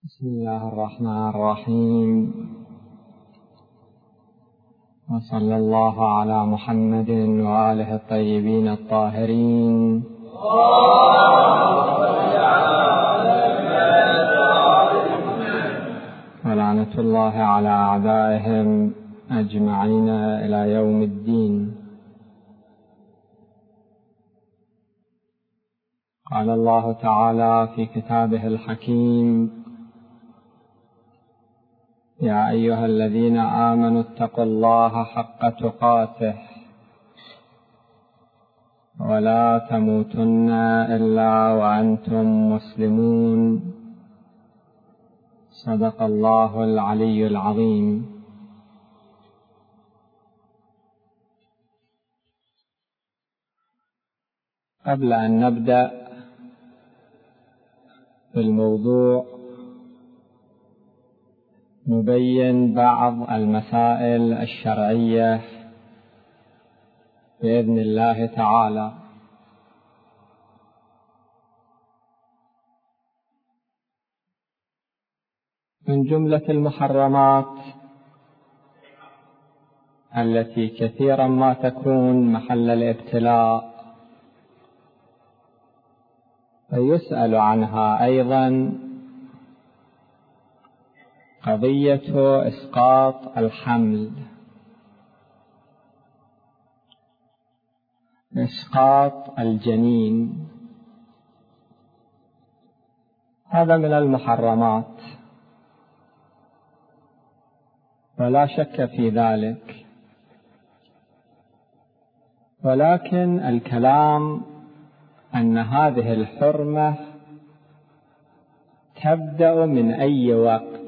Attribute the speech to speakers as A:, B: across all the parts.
A: بسم الله الرحمن الرحيم، وصلى الله على محمد وآله الطيبين الطاهرين، ولعنة الله على أعدائهم أجمعين إلى يوم الدين. قال الله تعالى في كتابه الحكيم: يا أيها الذين آمنوا اتقوا الله حق تقاته ولا تموتن إلا وأنتم مسلمون. صدق الله العلي العظيم. قبل أن نبدأ في الموضوع نبين بعض المسائل الشرعية بإذن الله تعالى. من جملة المحرمات التي كثيرا ما تكون محل الابتلاء ويسأل عنها أيضا قضية إسقاط الحمل، إسقاط الجنين. هذا من المحرمات ولا شك في ذلك، ولكن الكلام أن هذه الحرمة تبدأ من أي وقت،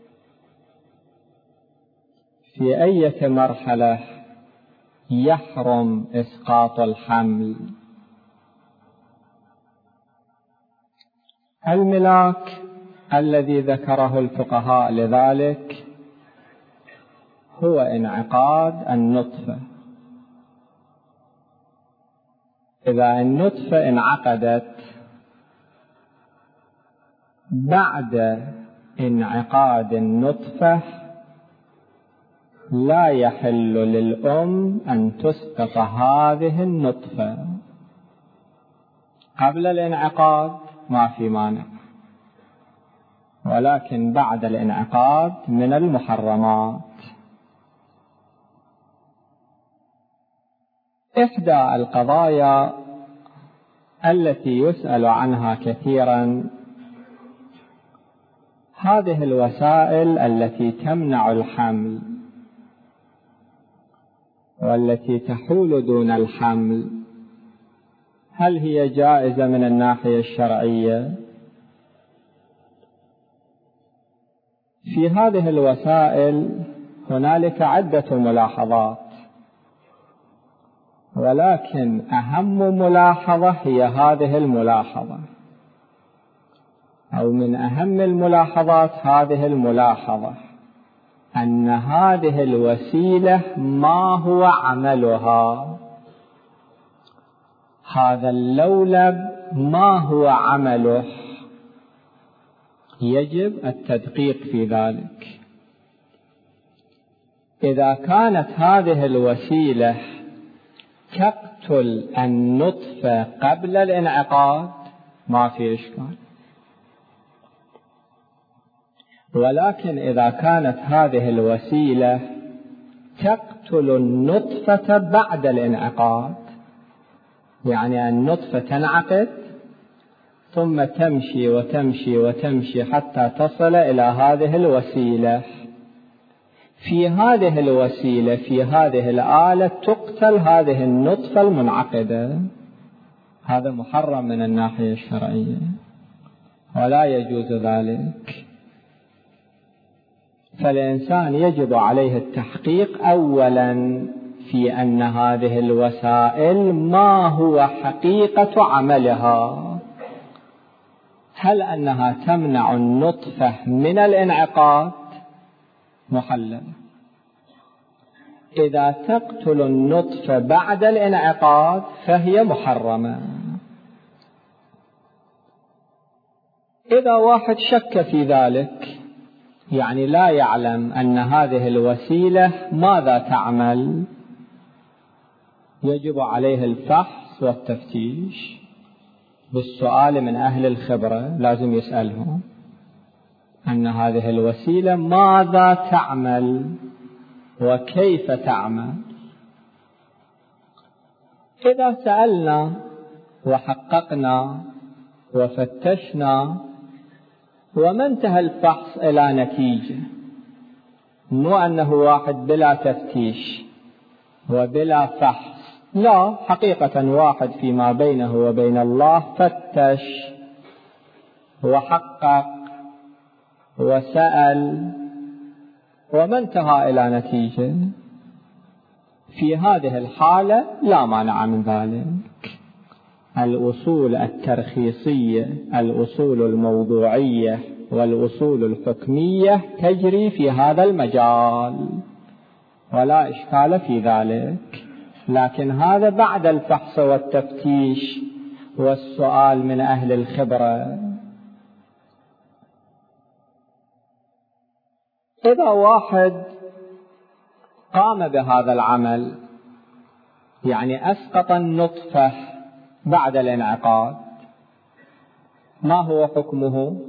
A: في أي مرحلة يحرم إسقاط الحمل. الملاك الذي ذكره الفقهاء لذلك هو انعقاد النطفة. إذا النطفة انعقدت بعد انعقاد النطفة لا يحل للأم أن تسقط هذه النطفة. قبل الانعقاد ما في مانع، ولكن بعد الانعقاد من المحرمات. إحدى القضايا التي يسأل عنها كثيرا هذه الوسائل التي تمنع الحمل والتي تحول دون الحمل، هل هي جائزة من الناحية الشرعية؟ في هذه الوسائل هنالك عدة ملاحظات، ولكن أهم ملاحظة هي هذه الملاحظة، أو من أهم الملاحظات هذه الملاحظة، أن هذه الوسيلة ما هو عملها. هذا اللولب ما هو عمله، يجب التدقيق في ذلك. إذا كانت هذه الوسيلة تقتل النطفة قبل الانعقاد ما في إشكال، ولكن إذا كانت هذه الوسيلة تقتل النطفة بعد الانعقاد، يعني النطفة تنعقد ثم تمشي وتمشي وتمشي حتى تصل إلى هذه الوسيلة، في هذه الوسيلة في هذه الآلة تقتل هذه النطفة المنعقدة، هذا محرم من الناحية الشرعية ولا يجوز ذلك. فالإنسان يجب عليه التحقيق أولا في أن هذه الوسائل ما هو حقيقة عملها، هل أنها تمنع النطفة من الانعقاد؟ محلل. إذا تقتل النطفة بعد الانعقاد فهي محرمة. إذا واحد شك في ذلك، يعني لا يعلم أن هذه الوسيلة ماذا تعمل، يجب عليه الفحص والتفتيش بالسؤال من أهل الخبرة. لازم يسألهم أن هذه الوسيلة ماذا تعمل وكيف تعمل. إذا سألنا وحققنا وفتشنا وما انتهى الفحص إلى نتيجة، مو أنه واحد بلا تفتيش وبلا فحص، لا، حقيقة واحد فيما بينه وبين الله فتش وحقق وسأل وما انتهى إلى نتيجة، في هذه الحالة لا مانع من ذلك. الأصول الترخيصية، الأصول الموضوعية والأصول الحكمية تجري في هذا المجال ولا إشكال في ذلك، لكن هذا بعد الفحص والتفتيش والسؤال من أهل الخبرة. إذا واحد قام بهذا العمل، يعني أسقط النطفة بعد الانعقاد، ما هو حكمه؟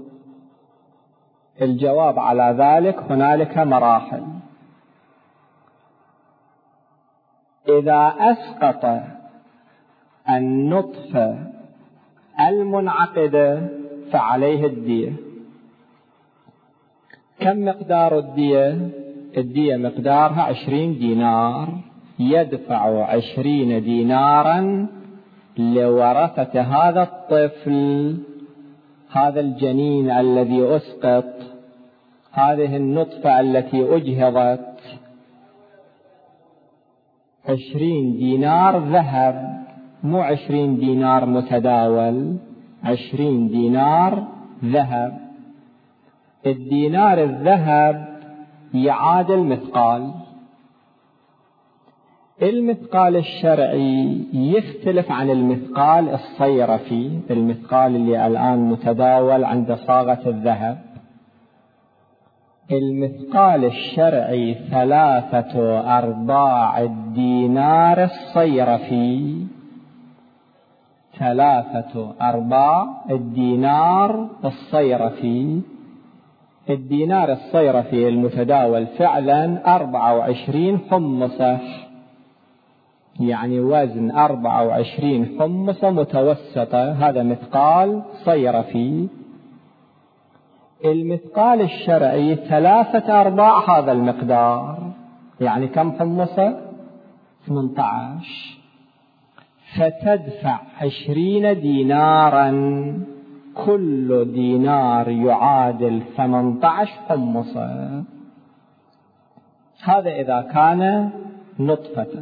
A: الجواب على ذلك هنالك مراحل. إذا أسقط النطفة المنعقدة فعليه الدية. كم مقدار الدية؟ الدية مقدارها 20 دينار، يدفع 20 دينارا لورثة هذا الطفل، هذا الجنين الذي أسقط، هذه النطفة التي أجهضت، 20 دينار ذهب، مو 20 دينار متداول، 20 دينار ذهب. الدينار الذهب يعادل مثقال. المثقال الشرعي يختلف عن المثقال الصيرفي، المثقال اللي الآن متداول عند صاغة الذهب. المثقال الشرعي 3/4 الدينار الصيرفي، 3/4 الدينار الصيرفي. الدينار الصيرفي المتداول فعلا 24 حمصة، يعني وزن 24 حمصة متوسطة، هذا مثقال صيرفي. المثقال الشرعي 3/4 هذا المقدار، يعني كم حمصة؟ 18. فتدفع 20 دينارا، كل دينار يعادل 18 حمصة. هذا إذا كان نطفة.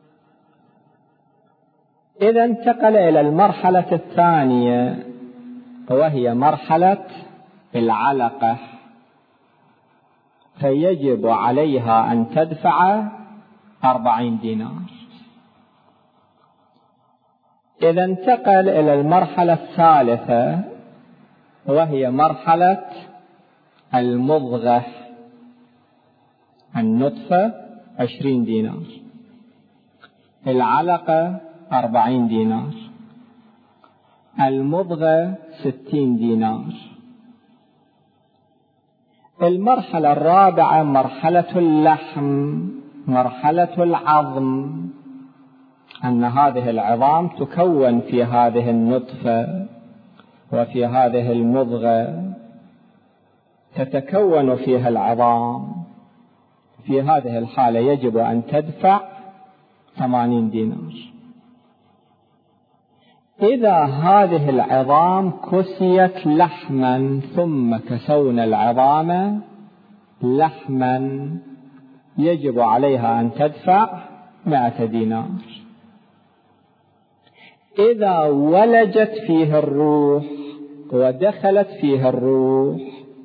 A: إذا انتقل إلى المرحلة الثانية وهي مرحلة العلقة، فيجب عليها أن تدفع 40 دينار. إذا انتقل إلى المرحلة الثالثة وهي مرحلة المضغة، النطفة 20 دينار، العلقة 40 دينار، المضغة 60 دينار. المرحلة الرابعة مرحلة اللحم، مرحلة العظم، أن هذه العظام تكون في هذه النطفة وفي هذه المضغة، تتكون فيها العظام. في هذه الحالة يجب أن تدفع 80 دينار. إذا هذه العظام كسيت لحما ثم كسونا العظام لحما، يجب عليها أن تدفع 100 دينار. إذا ولجت فيه الروح ودخلت فيه الروح،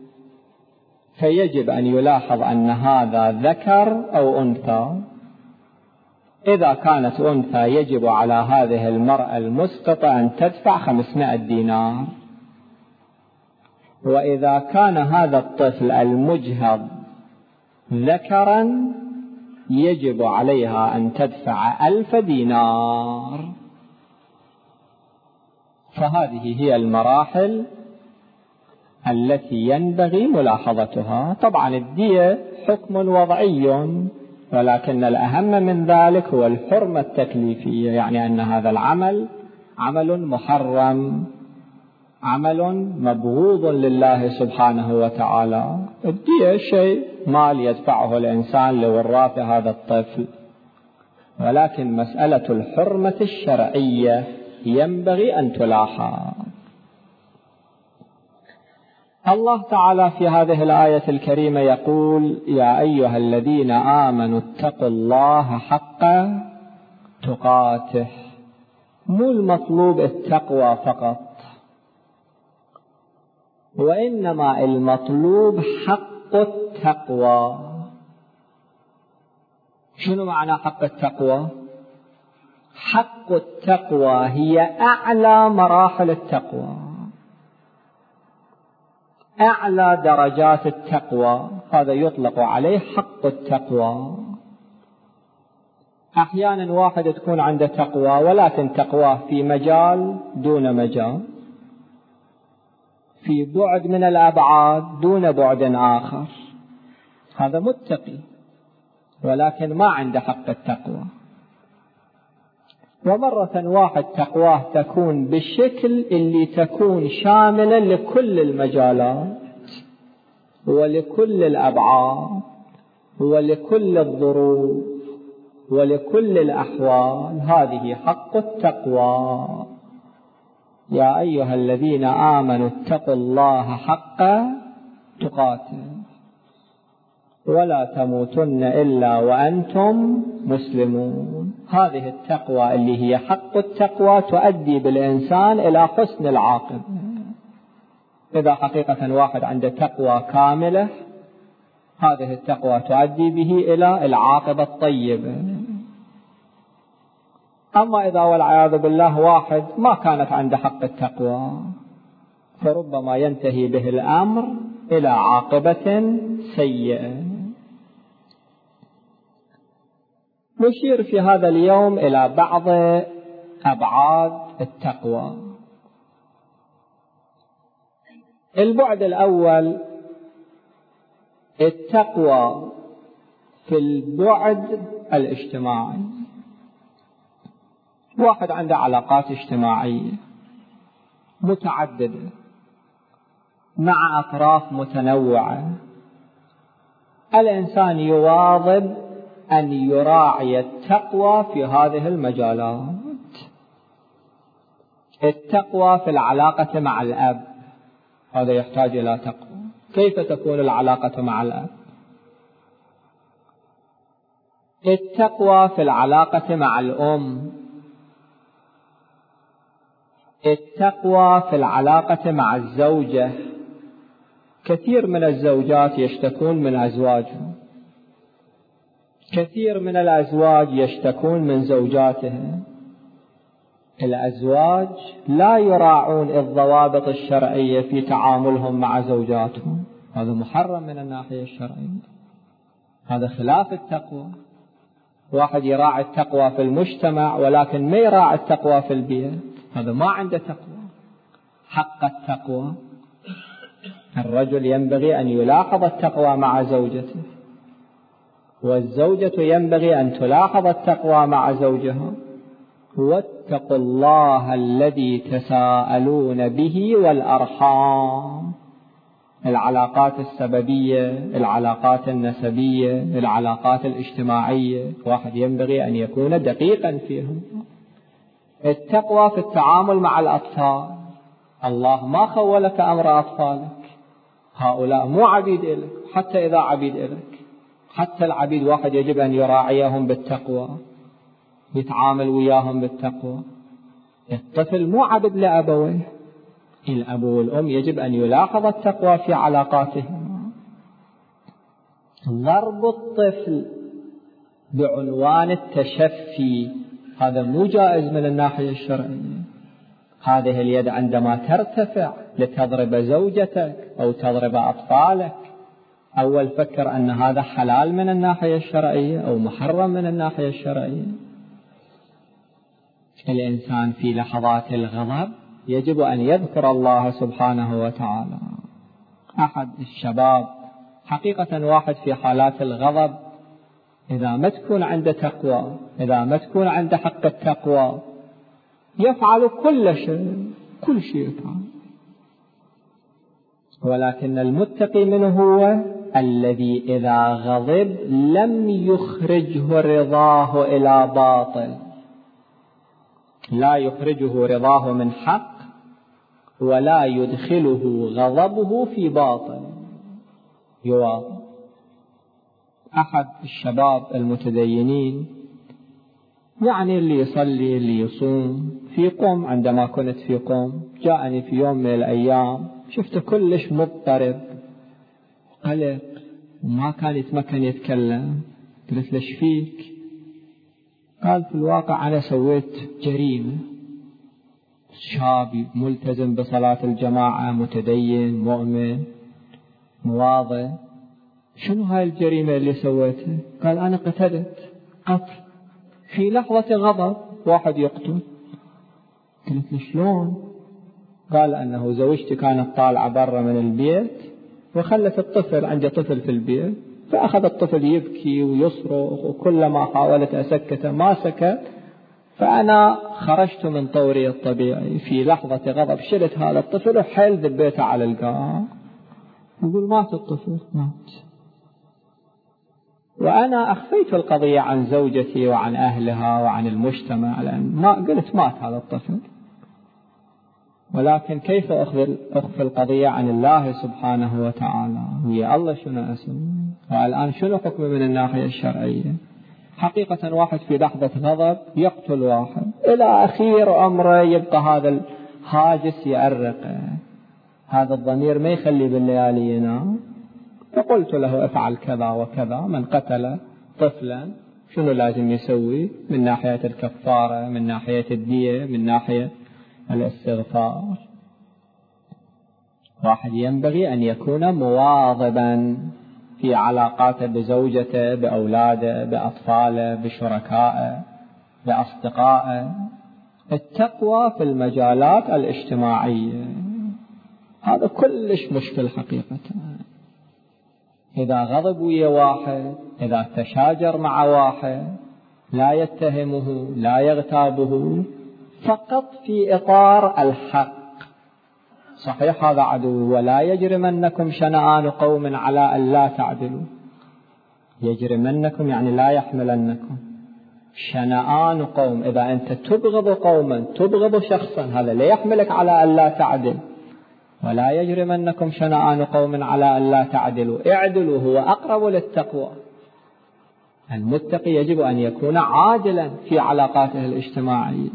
A: فيجب أن يلاحظ أن هذا ذكر أو أنثى. إذا كانت أنثى يجب على هذه المرأة المسقطة أن تدفع 500 دينار. وإذا كان هذا الطفل المجهض ذكرا يجب عليها أن تدفع 1000 دينار. فهذه هي المراحل التي ينبغي ملاحظتها. طبعا الدية حكم وضعي، ولكن الأهم من ذلك هو الحرمة التكليفية، يعني أن هذا العمل عمل محرم، عمل مبغوض لله سبحانه وتعالى. الدية شيء مال يدفعه الإنسان لوراث هذا الطفل، ولكن مسألة الحرمة الشرعية ينبغي أن تلاحظ. الله تعالى في هذه الآية الكريمة يقول: يا أيها الذين آمنوا اتقوا الله حق تقاته. مو المطلوب التقوى فقط، وإنما المطلوب حق التقوى. شنو معنى حق التقوى؟ حق التقوى هي أعلى مراحل التقوى، أعلى درجات التقوى، هذا يطلق عليه حق التقوى. أحيانا واحد تكون عنده تقوى، ولكن تقواه في مجال دون مجال، في بعد من الأبعاد دون بعد آخر، هذا متقي ولكن ما عنده حق التقوى. ومرة واحد تقواه تكون بالشكل اللي تكون شاملة لكل المجالات ولكل الأبعاد ولكل الظروف ولكل الأحوال، هذه حق التقوى. يا أيها الذين آمنوا اتقوا الله حق تقاته ولا تموتن إلا وأنتم مسلمون. هذه التقوى اللي هي حق التقوى تؤدي بالإنسان إلى حسن العاقبة. إذا حقيقة واحد عنده تقوى كاملة، هذه التقوى تؤدي به إلى العاقبة الطيبة. أما إذا والعياذ بالله واحد ما كانت عنده حق التقوى، فربما ينتهي به الأمر إلى عاقبة سيئة. نشير في هذا اليوم إلى بعض أبعاد التقوى. البعد الأول التقوى في البعد الاجتماعي. واحد عنده علاقات اجتماعية متعددة مع أطراف متنوعة، الإنسان يواظب أن يراعي التقوى في هذه المجالات. التقوى في العلاقة مع الأب، هذا يحتاج إلى تقوى. كيف تكون العلاقة مع الأب؟ التقوى في العلاقة مع الأم، التقوى في العلاقة مع الزوجة. كثير من الزوجات يشتكون من أزواجهم، كثير من الأزواج يشتكون من زوجاتهم. الأزواج لا يراعون الضوابط الشرعية في تعاملهم مع زوجاتهم، هذا محرم من الناحية الشرعية، هذا خلاف التقوى. واحد يراعي التقوى في المجتمع ولكن ما يراعي التقوى في البيت، هذا ما عنده تقوى. حق التقوى الرجل ينبغي أن يلاحظ التقوى مع زوجته، والزوجة ينبغي أن تلاحظ التقوى مع زوجها. واتقوا الله الذي تساءلون به والأرحام. العلاقات السببية، العلاقات النسبية، العلاقات الاجتماعية، واحد ينبغي أن يكون دقيقا فيهم. التقوى في التعامل مع الأطفال. الله ما خولك أمر أطفالك، هؤلاء مو عبيد إلك، حتى إذا عبيد إلك، حتى العبيد واحد يجب أن يراعيهم بالتقوى، يتعامل وياهم بالتقوى. الطفل مو عبد لأبويه، الأب والأم يجب أن يلاحظ التقوى في علاقاتهم. ضرب الطفل بعنوان التشفي هذا مو جائز من الناحية الشرعية. هذه اليد عندما ترتفع لتضرب زوجتك أو تضرب أطفالك، أول فكر أن هذا حلال من الناحية الشرعية أو محرم من الناحية الشرعية. الإنسان في لحظات الغضب يجب أن يذكر الله سبحانه وتعالى. أحد الشباب حقيقة واحد في حالات الغضب إذا ما تكون عنده تقوى، إذا ما تكون عنده حق التقوى، يفعل كل شيء يفعل. ولكن المتقي منه هو الذي إذا غضب لم يخرجه رضاه إلى باطل، لا يخرجه رضاه من حق ولا يدخله غضبه في باطل، يواظب. أحد الشباب المتدينين، يعني اللي يصلي اللي يصوم، في قم عندما كنت في قم جاءني في يوم من الأيام شفته كلش مضطرب قلق وما كان يتمكن يتكلم. قلت له ايش فيك؟ قال في الواقع أنا سويت جريمة. شاب ملتزم بصلاة الجماعة، متدين مؤمن مواظب، شنو هاي الجريمة اللي سويتها؟ قال أنا قتلت قتل في لحظة غضب، واحد يقتل. قلت له شلون؟ قال أنه زوجتي كانت طالعة برا من البيت وخلت الطفل، عندي طفل في البيت، فأخذ الطفل يبكي ويصرخ، وكلما حاولت أسكته ما سكت، فأنا خرجت من طوري الطبيعي في لحظة غضب، شلت هذا الطفل وحيل ذبيته على القاع. يقول مات الطفل، مات. وأنا أخفيت القضية عن زوجتي وعن أهلها وعن المجتمع، لأن ما قلت مات هذا الطفل. ولكن كيف أخفي القضية عن الله سبحانه وتعالى؟ هي الله شنو أسوي؟ والآن شنو حكمه من الناحية الشرعية؟ حقيقة واحد في لحظة غضب يقتل واحد، إلى أخير أمره يبقى هذا الهاجس يأرقه، هذا الضمير ما يخلي بالليالي ينام. فقلت له افعل كذا وكذا، من قتل طفلا شنو لازم يسوي من ناحية الكفارة، من ناحية الدية، من ناحية الاستغفار. واحد ينبغي أن يكون مواظبا في علاقاته بزوجته، بأولاده، بأطفاله، بشركائه، بأصدقائه. التقوى في المجالات الاجتماعية هذا كلش مشكل حقيقة. إذا غضب ويا واحد، إذا تشاجر مع واحد، لا يتهمه لا يغتابه، فقط في إطار الحق. صحيح هذا عدو، ولا يجرمنكم شنآن قوم على أن لا تعدلوا. يجرمنكم يعني لا يحملنكم. شنآن قوم، إذا أنت تبغض قوما، تبغض شخصا، هذا لا يحملك على أن لا تعدل. ولا يجرمنكم شنآن قوم على أن لا تعدلوا، اعدلوا، هو أقرب للتقوى. المتقي يجب أن يكون عادلا في علاقاته الاجتماعية.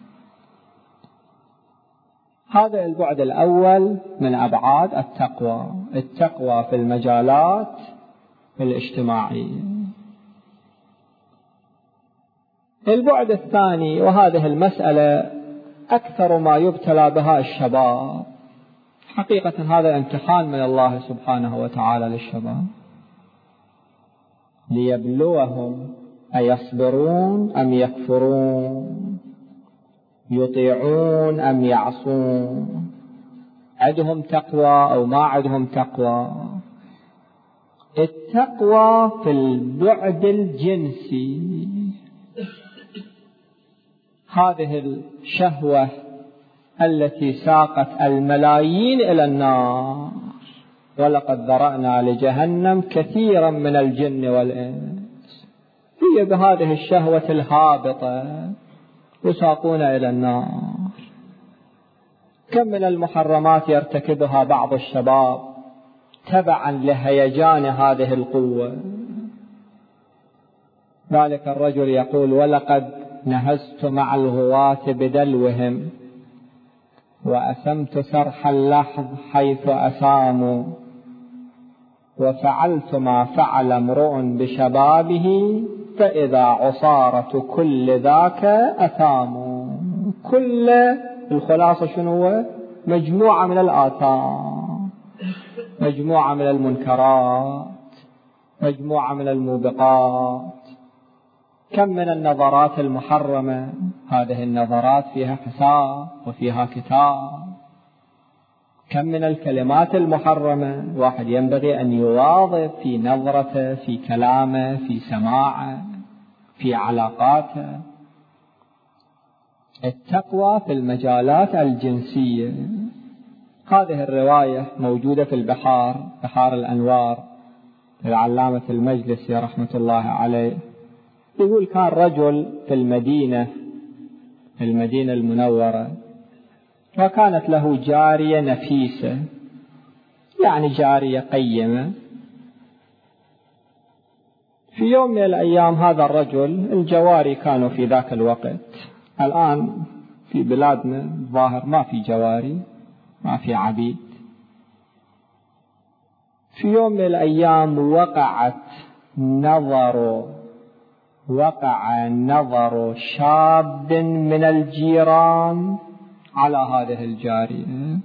A: هذا البعد الأول من أبعاد التقوى، التقوى في المجالات الاجتماعية. البعد الثاني، وهذه المسألة أكثر ما يبتلى بها الشباب، حقيقة هذا امتحان من الله سبحانه وتعالى للشباب، ليبلوهم أيصبرون أم يكفرون، يطيعون أم يعصون، عندهم تقوى أو ما عندهم تقوى. التقوى في البعد الجنسي، هذه الشهوة التي ساقت الملايين إلى النار، ولقد ذرأنا لجهنم كثيرا من الجن والإنس، هي بهذه الشهوة الهابطة يساقون إلى النار. كم من المحرمات يرتكبها بعض الشباب تبعا لهيجان هذه القوة. ذلك الرجل يقول: ولقد نهزت مع الغواة بدلوهم وأسمت سرح اللحظ حيث أساموا، وفعلت ما فعل امرؤ بشبابه فإذا عصارة كل ذاك أثاموا. كل الخلاصة شنو هو؟ مجموعة من الآثام، مجموعة من المنكرات، مجموعة من الموبقات. كم من النظرات المحرمة، هذه النظرات فيها حساب وفيها كتاب. كم من الكلمات المحرمة، واحد ينبغي أن يواظب في نظرته، في كلامه، في سماعه، في علاقاته. التقوى في المجالات الجنسية، هذه الرواية موجودة في بحار الأنوار للعلامة المجلسي رحمة الله عليه. يقول كان رجل في المدينة المنورة، وكانت له جارية نفيسة، يعني جارية قيمة. في يوم من الأيام هذا الرجل، الجواري كانوا في ذاك الوقت، الآن في بلادنا ظاهر ما في جواري، ما في عبيد. في يوم من الأيام وقع نظر شاب من الجيران على هذه الجارية،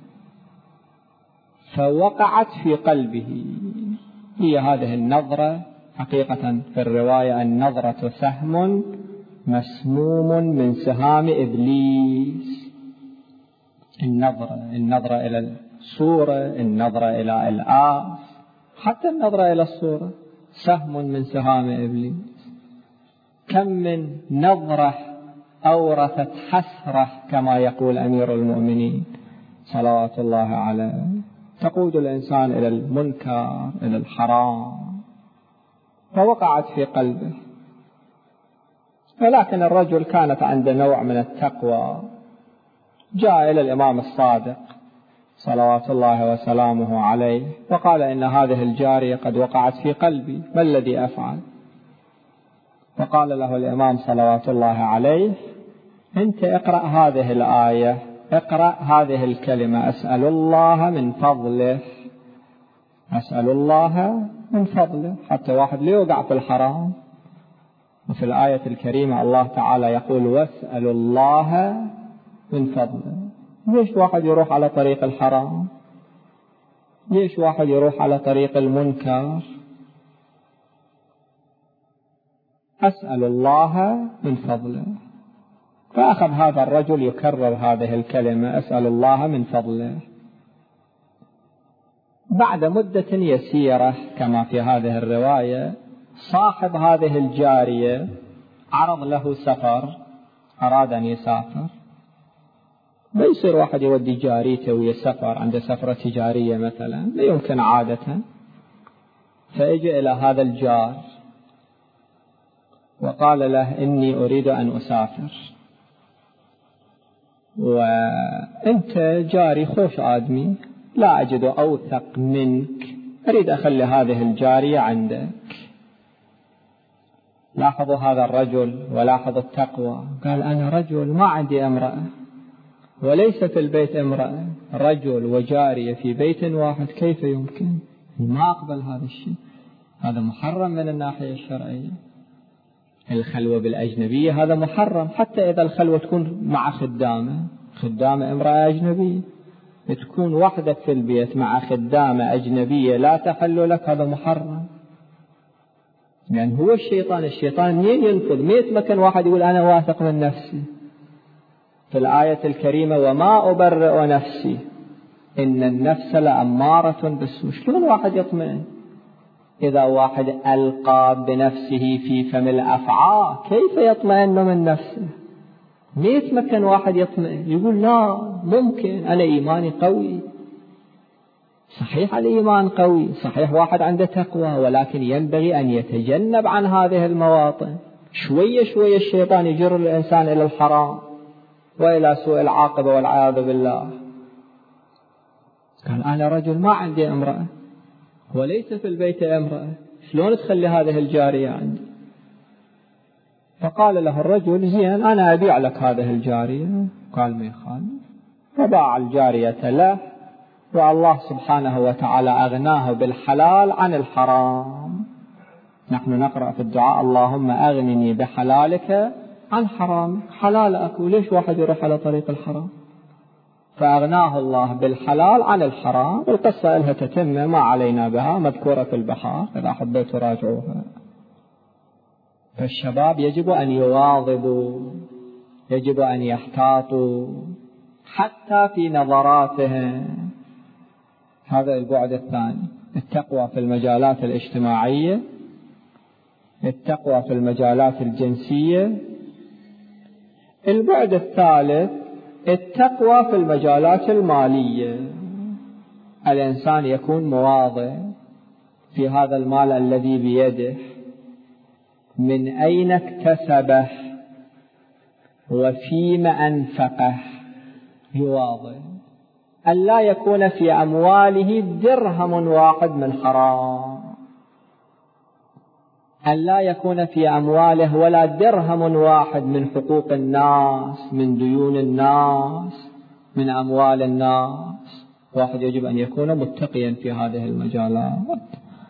A: فوقعت في قلبه. هي هذه النظرة حقيقة في الرواية النظرة سهم مسموم من سهام إبليس. النظرة إلى الصورة، النظرة إلى الآس، حتى النظرة إلى الصورة سهم من سهام إبليس. كم من نظرة أورثت حسرة، كما يقول أمير المؤمنين صلوات الله عليه، تقود الإنسان إلى المنكر، إلى الحرام، فوقعت في قلبه. ولكن الرجل كانت عنده نوع من التقوى، جاء إلى الإمام الصادق صلوات الله وسلامه عليه وقال: إن هذه الجارية قد وقعت في قلبي، ما الذي أفعل؟ فقال له الإمام صلوات الله عليه: أنت اقرأ هذه الآية، اقرأ هذه الكلمة: أسأل الله من فضله، أسأل الله من فضله، حتى واحد لا يوقع في الحرام. وفي الآية الكريمة الله تعالى يقول: واسأل الله من فضله. ليش واحد يروح على طريق الحرام؟ ليش واحد يروح على طريق المنكر؟ أسأل الله من فضله. فأخذ هذا الرجل يكرر هذه الكلمة: أسأل الله من فضله. بعد مدة يسيرة كما في هذه الرواية، صاحب هذه الجارية عرض له سفر، أراد أن يسافر. ما يصير واحد يودي جاريته ويسافر عند سفرة تجارية مثلا، لا يمكن عادة. فأجى إلى هذا الجار وقال له: إني أريد أن أسافر، وأنت جاري خوش آدمي، لا أجد أوثق منك، أريد أخلي هذه الجارية عندك. لاحظوا هذا الرجل ولاحظوا التقوى، قال: أنا رجل ما عندي امرأة، وليس في البيت امرأة، رجل وجارية في بيت واحد، كيف يمكن؟ ما أقبل هذا الشيء، هذا محرم من الناحية الشرعية. الخلوة بالأجنبية هذا محرم، حتى إذا الخلوة تكون مع خدامة امرأة أجنبية، تكون وحدك في البيت مع خدامة أجنبية لا تحل لك، هذا محرم. يعني هو الشيطان منين ينفذ؟ ما يتمكن واحد يقول أنا واثق من نفسي. في الآية الكريمة: وما أبرئ نفسي إن النفس لأمارة بالسوء. شلون واحد يطمئن إذا واحد ألقى بنفسه في فم الأفعى؟ كيف يطمئن من نفسه؟ ما يتمكن واحد يطمئن، يقول لا ممكن، أنا إيماني قوي. صحيح الإيمان قوي، صحيح واحد عنده تقوى، ولكن ينبغي أن يتجنب عن هذه المواطن. شوية شوية الشيطان يجر الإنسان إلى الحرام وإلى سوء العاقبة والعياذ بالله. قال: أنا رجل ما عندي امرأة وليس في البيت امرأة، شلون تخلي هذه الجارية عندي؟ فقال له الرجل: زين، أنا أبيع لك هذه الجارية. قال: ما يخالف. فباع الجارية له، والله سبحانه وتعالى أغناه بالحلال عن الحرام. نحن نقرأ في الدعاء: اللهم أغنني بحلالك عن حرام. حلال أكو، ليش واحد يروح على طريق الحرام؟ فأغناه الله بالحلال عن الحرام. القصة لها تتمة ما علينا بها، مذكورة في البحار إذا حبيتوا راجعوها. فالشباب يجب أن يواظبوا، يجب أن يحتاطوا حتى في نظراتهم. هذا البعد الثاني، التقوى في المجالات الاجتماعية، التقوى في المجالات الجنسية. البعد الثالث التقوى في المجالات المالية. الإنسان يكون مواظب في هذا المال الذي بيده، من أين اكتسبه وفيما أنفقه. يواظب أن لا يكون في أمواله درهم واحد من حرام، أن لا يكون في أمواله ولا درهم واحد من حقوق الناس، من ديون الناس، من أموال الناس. واحد يجب أن يكون متقيا في هذه المجالات.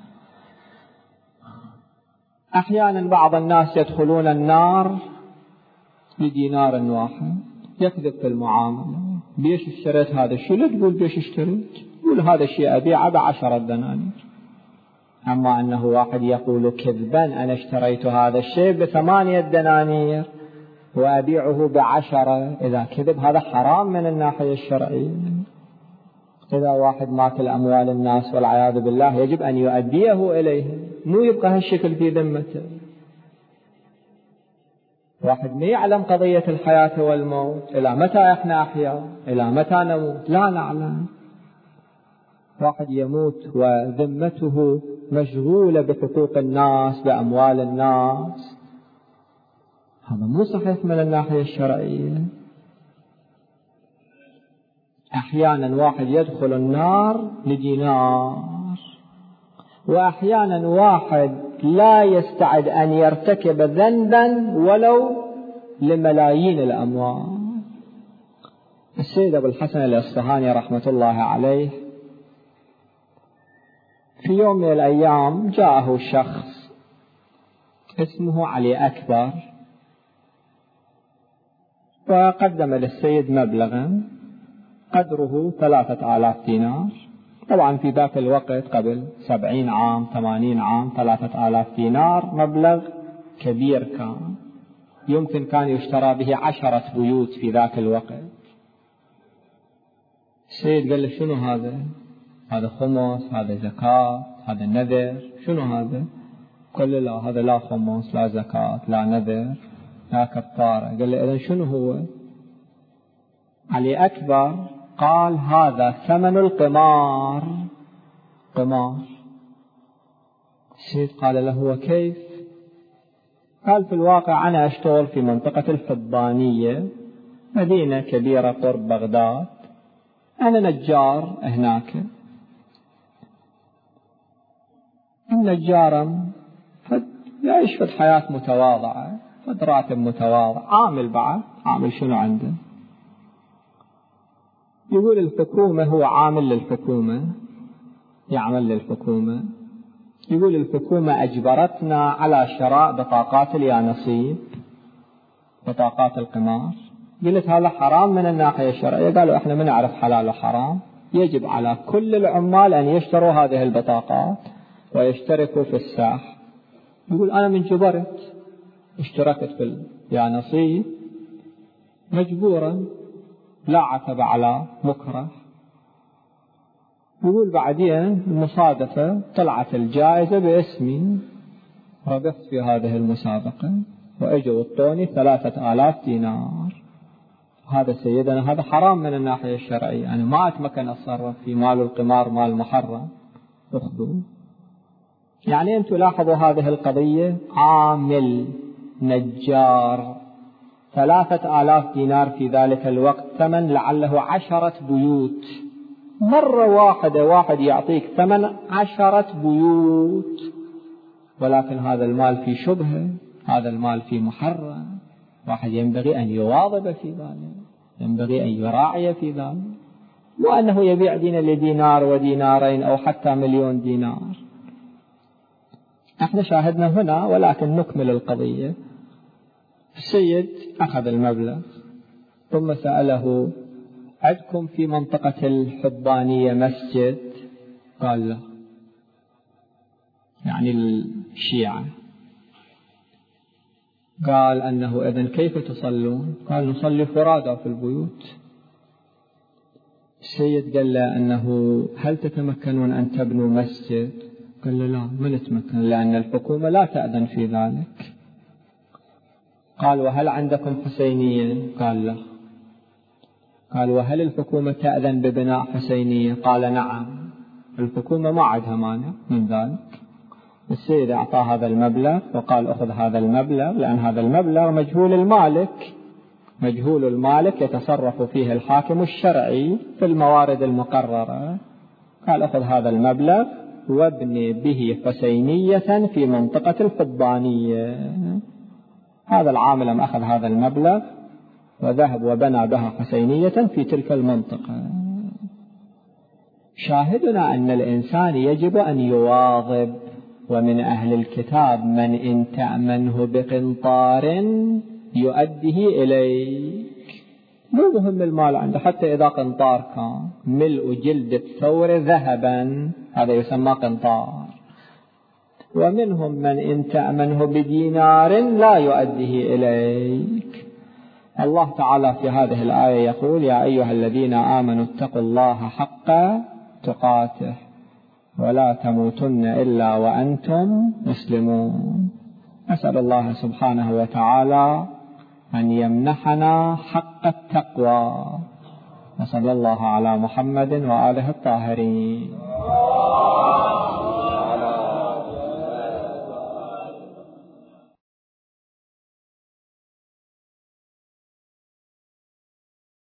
A: أحيانا بعض الناس يدخلون النار بدينار واحد، يكذب في المعاملة. بيش اشتريت هذا الشيء؟ لا تقول بيش اشتريت، قول هذا الشيء أبيعه ب10 دنانير. أما أنه واحد يقول كذبا أنا اشتريت هذا الشيء ب8 دنانير وأبيعه ب10، إذا كذب هذا حرام من الناحية الشرعية. إذا واحد ماكل أموال الناس والعياذ بالله يجب أن يؤديه إليه، مو يبقى هالشكل في ذمته. واحد ما يعلم قضية الحياة والموت، إلى متى إحنا أحياء، إلى متى نموت، لا نعلم. واحد يموت وذمته مشغولة بحقوق الناس، بأموال الناس، هذا مو صحيح من الناحية الشرعية. أحيانا واحد يدخل النار لدينار، وأحيانا واحد لا يستعد أن يرتكب ذنبا ولو لملايين الأموال. السيد أبو الحسن الأصفهاني رحمة الله عليه في يوم من الأيام جاءه شخص اسمه علي أكبر، وقدم للسيد مبلغا قدره 3000 دينار. طبعا في ذاك الوقت قبل 70 عام 80 عام 3000 دينار مبلغ كبير كان، يمكن كان يشترى به 10 بيوت في ذاك الوقت. السيد قال له شنو هذا؟ هذا خمس، هذا زكاة، هذا نذر، شنو هذا؟ قال له لا، هذا لا خمس لا زكاة لا نذر لا كفارة. قال له إذن شنو هو؟ علي أكبر قال هذا ثمن القمار، قمار. السيد قال له وكيف؟ قال في الواقع أنا أشتغل في منطقة الحبانية، مدينة كبيرة قرب بغداد، أنا نجار هناك. النجار يعيش في الحياة متواضعة، فد راتب متواضع، عامل بعد، عامل شنو عنده؟ يقول الحكومة، هو عامل للحكومة، يعمل للحكومة. يقول الحكومة أجبرتنا على شراء بطاقات اليانصيب، بطاقات القمار. قلت هذا حرام من الناحية الشرعية. قالوا احنا ما نعرف حلال وحرام، يجب على كل العمال أن يشتروا هذه البطاقات ويشتركوا في الساح. يقول أنا من جبرت اشتركت في اليانصيب مجبورا، لا عتب على مكره. يقول بعدين المصادفة طلعت الجائزة باسمي، ربحت في هذه المسابقة وأجوا الطوني 3000 دينار. هذا سيدنا هذا حرام من الناحية الشرعية، أنا ما أتمكن أتصرف في مال القمار، مال محرم، أخذوا. يعني أنتم لاحظوا هذه القضية، عامل نجار 3000 دينار في ذلك الوقت ثمن لعله 10 بيوت، مرة واحدة واحد يعطيك ثمن 10 بيوت، ولكن هذا المال في شبهة، هذا المال في محرم. واحد ينبغي أن يواظب في ذلك، ينبغي أن يراعي في ذلك، وأنه يبيع دين لدينار ودينارين أو حتى 1,000,000 دينار. احنا شاهدنا هنا، ولكن نكمل القضية. السيد أخذ المبلغ ثم سأله عندكم في منطقة الحبانية مسجد؟ قال لا، يعني الشيعة. قال أنه إذن كيف تصلون؟ قال نصلي فرادى في البيوت. السيد قال له أنه هل تتمكنون أن تبنوا مسجد؟ قال له لا، ما نتمكن لأن الحكومة لا تأذن في ذلك. قال وهل عندكم حسينية؟ قال لا. قال وهل الحكومة تأذن ببناء حسينية؟ قال نعم، الحكومة ما عندها مانع من ذلك. السيد أعطاه هذا المبلغ وقال أخذ هذا المبلغ، لأن هذا المبلغ مجهول المالك، مجهول المالك يتصرف فيه الحاكم الشرعي في الموارد المقررة. قال أخذ هذا المبلغ وابني به حسينية في منطقة الحبانية. هذا العامل أخذ هذا المبلغ وذهب وبنى بها حسينية في تلك المنطقة. شاهدنا أن الإنسان يجب أن يواظب. ومن أهل الكتاب من إن تأمنه بقنطار يؤديه إليك. مو مهم المال عنده، حتى إذا قنطار كان ملء جلد الثور ذهبا هذا يسمى قنطار. ومنهم من إن تأمنه بدينار لا يؤديه إليك. الله تعالى في هذه الآية يقول يا أيها الذين آمنوا اتقوا الله حق تقاته ولا تموتن إلا وأنتم مسلمون. أسأل الله سبحانه وتعالى أن يمنحنا حق التقوى. وصلى الله على محمد وآله الطاهرين.